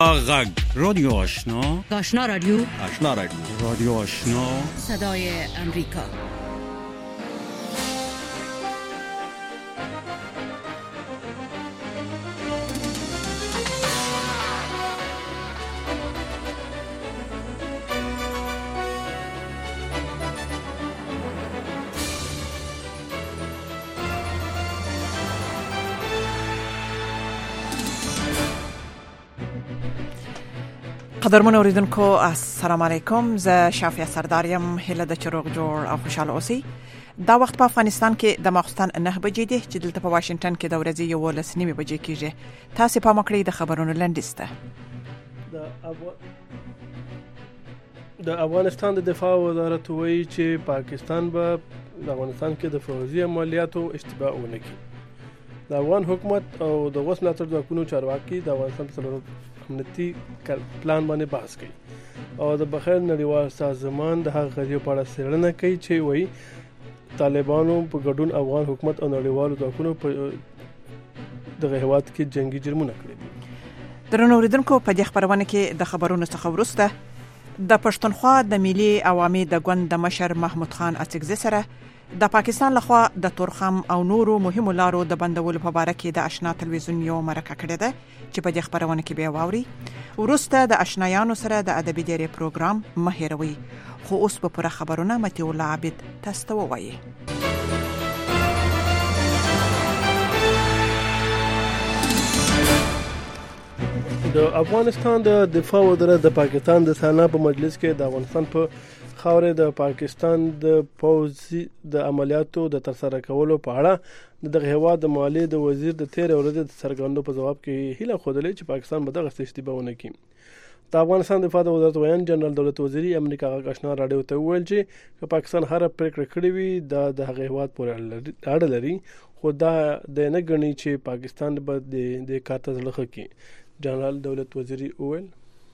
غږ رادیو آشنا رادیو رادیو آشنا صدای امریکا. قدرمن اوریدونکو السلام علیکم. زه شافیه سرداریم. هله د چروغ جوړ او خوشاله اوسئ. دا وخت په افغانستان کې د ماخستن 9 بجې دي چې دلته په واشنگټن کې د ورځې 11 بجې کېږي. تاسو په مکړې د خبرونو لنډیسته. د افغانستان د دفاع وزارت وایي چې پاکستان به د افغانستان کې د فوزي عملیاتو اشتباه ونه کړي. د افغان حکومت او د غوث ملاتړ ځواکونو چارواکي د افغانستان په څلورو امنیتي پلان باندې بحث کوي او د بخیر نړیوال سازمان د هغه غړي په اړه څېړنه کوي چې وایي طالبانو په ګډون افغان حکومت او نړیوالو ځواکونو په دغه هیواد کې جنگي جرمونه کړي دي. درنو اوریدونکو په دې خبرونه کې د خبرونو څخه وروسته د پښتونخوا د ملي عوامي د ګوند د مشر محمود خان اڅکزي سره د پاکستان لخوا د تورخم او نورو مهمو لارو د بندولو په اړه کې د آشنا تلویزیون یو مرکه کړې ده چې په دې خبرونه کې به واوري. ورسته د آشنایانو سره د ادبي ډیری پروګرام مهیروي. خو اوس په پوره خبرونه متي الله عابد تاسو ته وایي. د افغانستان د دفاع وزارت د پاکستان د سنا په مجلس کې د افغانستان په خاورې د پاکستان د پوځي د عملیاتو د ترسره کولو په اړه د هیواد د مالیې د وزیر د 13 ورځې د څرګندو په جواب کې هیله خوده چې پاکستان به دغه اشتباه ونه کړي. د افغانستان دفاع وزارت ویان جنرال دولت وزیری امریکا غاښنا راډیو ته وویل چې پاکستان هر پریکړه کړې وي د هغه هیواد پورې اړه لري، خو دا د نه غني چې پاکستان به د کارت ځلخه کوي. جنرال دولت وزیری وویل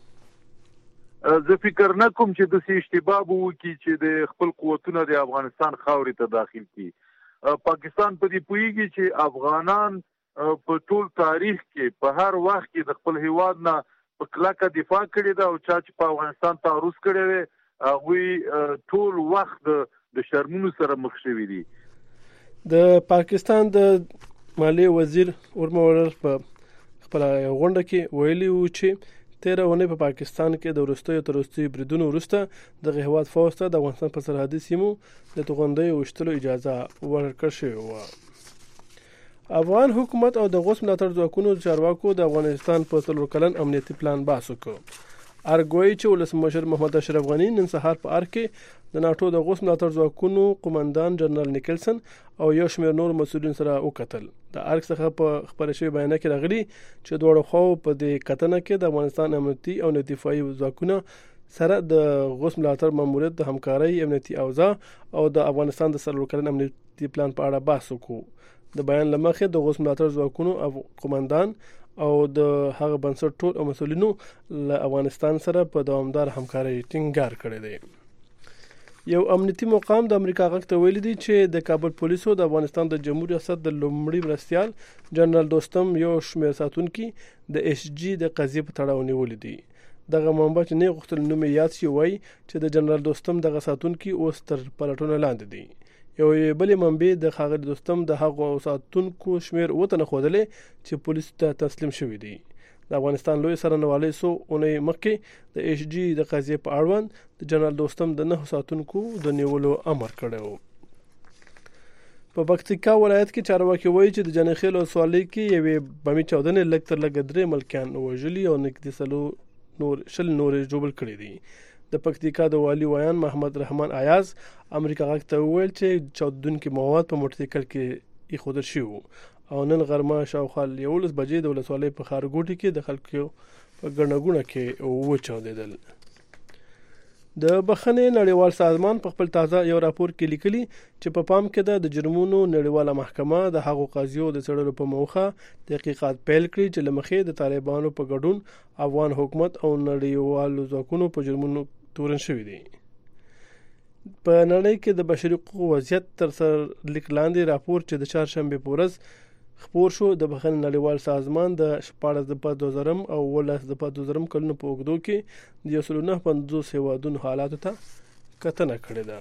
زه فکر نه کوم چې د اشتباه وکړي چې د خپل قوتونو د افغانستان خاورې ته داخل کړي. پاکستان په دې پوهیږي چې افغانان په ټول تاریخ کې په هر وخت کې د خپل هیواد نه په کلکه دفاع کړې ده او چې په افغانستان تعرض کړي وي هغه ټول وخت د شرمونو سره مخ شوي دي. د پاکستان د مالیې وزیر ورموړر په خپل غونډه کې ویلي و چې 13 ونې په پاکستان کې د وروستي بریدونو وروسته د هیواد فوج ته د افغانستان په سرحدي سیمو د توغندۍ وشتلو اجازه ورکړل شوې و. افغان حکومت او د غوث ملاتړ ځواکونو چارواکو د افغانستان په 3 کلن امنیتي پلان بحث وکړ. ارګوي چې ولسمشر محمد اشرف غنی نن سهار په ارګ کې د ناتو د غوث ملاتړ ځواکونو قومندان جنرال نیکلسن او یو شمېر نور مسؤلین سره وکتل. د ارګ څخه په خبري شوی بیان کې راغلي چې دوه خو په دې کتنه کې د افغانستان امنیتي او دفاعي ځواکونو سره د غوث ملاتړ ماموریت د همکارۍ امنیتي اوضاع او د افغانستان د 3 کلن امنیتي پلان په اړه بحث وکړ. د بیان لمخې د غوث ملاتړ ځواکونو قومندان او د هغه بنسټ ټول مسؤلینو له افغانستان سره په دوامدار همکارۍ ټینګار کړی دی. یو امنیتي مقام د امریکا غږ ته ویلي دی چې د کابل پولیسو د افغانستان د جمهوریت ریاست د لومړي مرستیال جنرال دوستم یو شمېر ساتونکي د ایس جی د قضیې په تړاو نیولې دي. دغه منبع چې نه غوښتل نوم یاد شي وایي چې د جنرال دوستم دغه ساتونکي اوس تر پلټون لاندې دي. یو بلې منبع د خاغلی دوستم د هغو ساتونکو شمېر وته نه خوده چې پولیس ته تسلیم شوی دی. د افغانستان لوی سرنوالي سو اونۍ مخکې د ایس جی د قضیې په اړوند د جنرال دوستم د 9 ساتونکو د نیولو امر کړو. په پکتیکا ولایت کې چارواکي وایي چې د جنخیل او سوالي کې یوې بمي چاودنې لږ تر لږه 3 ملکیان وژلي او نږدې نور جوړ کړي دي. د پکتیکا د والی ویان محمد رحمان ایاز امریکا غږ ته وویل چې چاودونکي مواد په موټرسایکل کې ایښودل شوي او نن غرمه شاوخوا 11 بجې د ولسوالۍ په خارګوټي کې د خلکو په ګڼګونه کې وچاودېدل. د بخښنې نړیوال سازمان په خپل تازه یو راپور کې لیکلي چې په پام کې د جرمونو نړیواله محکمه د هغو قاضیو د څېړلو په موخه تحقیقات پیل کړي چې له مخې د طالبانو په ګډون افغان حکومت او نړیوالو ځواکونو په جرمونو تورن شوي دي. په نړۍ کې د بشري حقوقو وضعیت تر سر لیک لاندې راپور چې د چهارشنبه په ورځ خپور شو. د بخښنې نړیوال سازمان د 14 او 18 کلونو په اوږدو کې د 149 هیوادونو حالاتو ته کتنه کړې ده.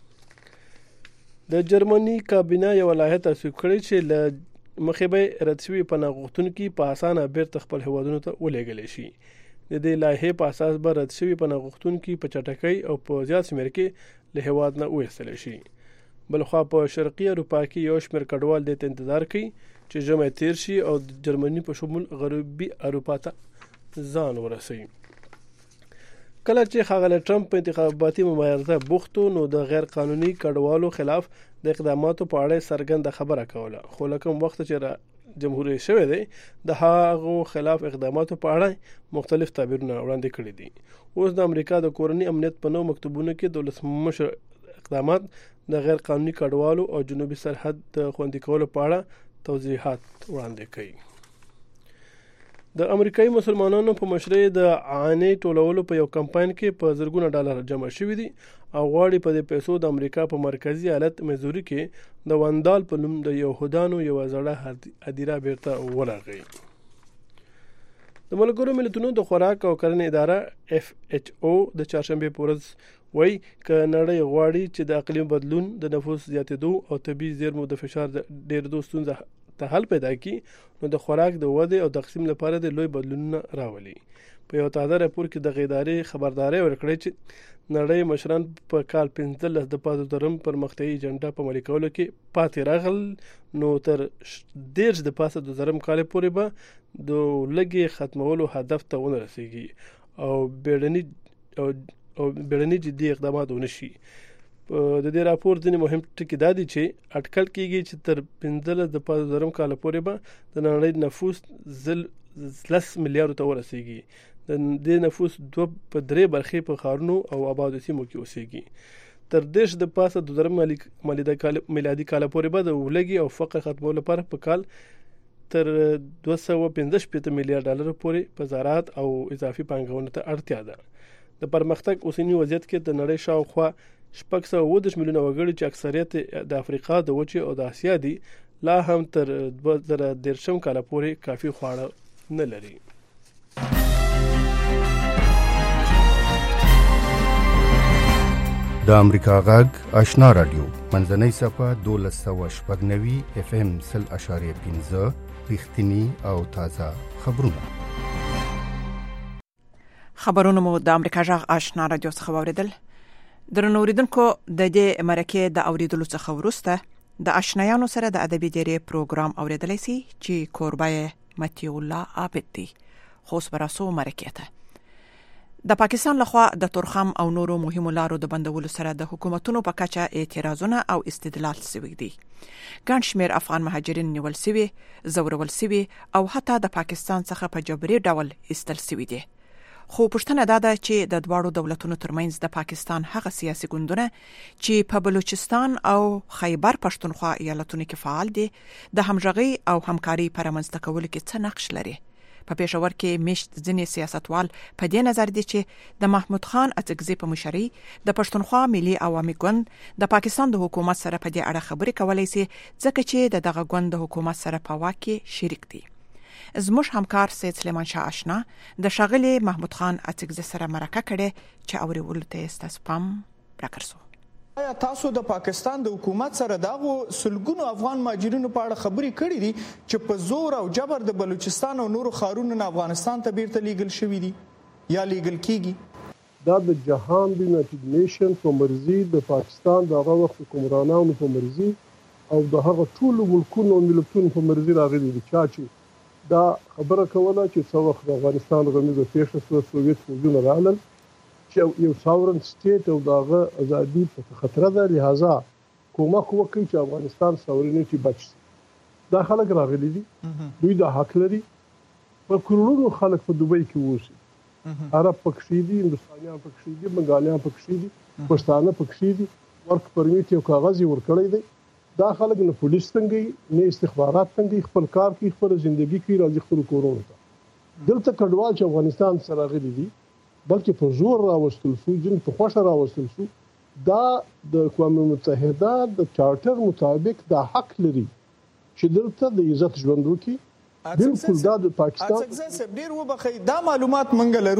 د جرمني کابینه یو لایحه تصویب کړې چې له مخې به رد شوي پناه غوښتونکي په اسانه بیرته خپل هیوادونو ته ولېږلی شي. د دې لایحې په اساس به رد شوي پناه غوښتونکي په چټکۍ او په زیات شمېر کې له هیواد نه وایستلی شي. بلخوا په شرقي اروپا کې یو شمېر کډوال دې ته انتظار کوي چې ژمی تیر شي او د جرمني په شمول غربي اروپا ته ځان ورسوي. کله چې ښاغلی ټرمپ په انتخاباتي مبارزه بوخت و نو د غیر قانوني کډوالو خلاف د اقداماتو په اړه څرګنده خبره کوله، خو له کوم وخت چې جمهوریت شوی دی د هغو خلاف اقداماتو په اړه مختلف تعبیرونه وړاندې کړي دي. اوس د امریکا د کورني امنیت په نوو مکتوبونو کې د ولسمشر اقدامات د غیر قانوني کډوالو او جنوبي سرحد د خوندي کولو په اړه توضیحات وړاندې کوي. د امریکایي مسلمانانو په مشرۍ د عانې ټولولو په یو کمپاین کې په زرګونه ډالر جمع شوي دي او غواړي په دې پیسو د امریکا په مرکزی ایالت میزوري کې د وندال په نوم د یهودانو یو زړه هدیره بیرته ورغوي. د ملګرو ملتونو د خوراک او کرنې اداره FHO د چهارشنبه په ورځ وایي که نړۍ غواړي چې د اقلیم بدلون، د نفوس زیاتېدو او طبیعي زیرمو د فشار ډېرېدو ستونزه ته حل پیدا کړي نو د خوراک د ودې او تقسیم لپاره د لوی بدلونونه راولي. په یو تازه راپور کې دغه ادارې خبرداري ورکړې چې نړۍ مشران په کال 15 د 15 پرمختیایي ایجنډا په عملي کولو کې پاتې راغل نو تر 10 د 15 کال پورې به د لګي ختمولو هدف ته ورسیږي او بیړني جدي اقدامات ونشي. د دې راپور ځینې مهم ټکي دا دي چې اټکل کیږي چې تر 15 د 15 کال پورې به د نړۍ نفوس 10 میلیارډ ته ورسیږي. د دې نفوس 2/3 برخې په ښارونو او آبادو سیمو کې اوسېږي. تر 10 د 15 میلادي کال پورې به د ولګي او فقر ختمولو لپاره په کال تر 215 میلیارډ ډالر پورې په زراعت او اضافي پانګونې ته اړتیا ده. د پرمختګ اوسنی وضعیت کې د نړۍ شاوخوا 610 میلیونه وګړي چې اکثریت د افریقا د وچې او د اسیا دي لا هم تر 2013 کال پورې کافي خواړه نه لري. د امریکا غږ آشنا رادیو منځنۍ صفه 1290 FM 0.5 رښتینی او تازه خبرونه. خبرونه مو د امریکا غږ آشنا رادیو څخه واوریدل. درنو اوریدونکو د دې مرکه د اوریدلو څخه وروسته د آشنایانو سره د ادبي ډیری پروګرام اوریدلای شي چې کوربای متي الله عابد دی. خو سپاراسو مرکه ته د پاکستان لخوا د تورخم او نورو مهمو لارو د بندولو سره د حکومتونو په کچه اعتراضونه او استدلال شوي دي. ګڼ شمېر افغان مهاجرین نیول شوي، زورول شوي او حتی د پاکستان څخه په جبري ډول ایستل شوي دي. خو پښتنه دا ده چې د دواړو دولتونو ترمنځ د پاکستان هغه سیاسي ګوندونه چې په بلوچستان او خیبر پښتونخوا ایالتونو کې فعال دي د همغږي او همکاري پر منځته کولو کې څه نقش لري. په پېښور کې مشت ځینې سیاستوال په دې نظر دي چې د محمود خان اڅکزي په مشرۍ د پښتونخوا ملي عوامي ګوند د پاکستان د حکومت سره په دې اړه خبرې کولای شي ځکه چې دغه ګوند د حکومت سره په واک کې شریک دي. زموږ همکار سید سلیمان شاه آشنا د ښاغلي محمود خان اڅکزي سره مرکه کړې چې اورېدلو ته ستاسو پام راکړسو. آیا تاسو د پاکستان د حکومت سره دغه سلګونو افغان مهاجرینو په اړه خبرې کړې دي چې په زور او جبر د بلوچستان او نورو ښارونو نه افغانستان ته بیرته لیږل شوي دي یا لیږل کیږي؟ دا د جهان د یونایټډ نیشن په مرضي د پاکستان دغه وخت حکمرانانو په مرضي او د هغه ټولو ملکونو او ملتونو په مرضي راغلي دي چې دا خبره کوله چې څو وخت د افغانستان غمیزه پیښه شوه، سوویت فوجونه راغلل چې یو ساورن سټیټ او دغه ازادي په خطر ده، لہذا کومک وکړي چې افغانستان ساورنټي بچ شي. دا خلک راغلي دي، دوی د حق لري. په کروڑونو خلک په دوبۍ کې اوسي، عرب پکښې دي، هندوستانیان پکښې دي، بنګالیان پکښې دي، پښتانه پکښې دي. ورک پرمیټ یو کاغذ یې ورکړی دی. دا خلک نه پولیس تنګي نه استخبارات تنګي، خپل کار کوي، خپل ژوندۍ کوي، راځي خپل کورونو ته. دلته کډوال چې افغانستان سره راغلي دي بلکې په زور راوستل شو، جن په خوښه راوستل شو. دا د اقوام متحده د چارټر مطابق دا حق لري چې دلته د عزت ژوند وکړي. بالکل دا د پاکستان ډیر وبخښئ دا معلومات منګل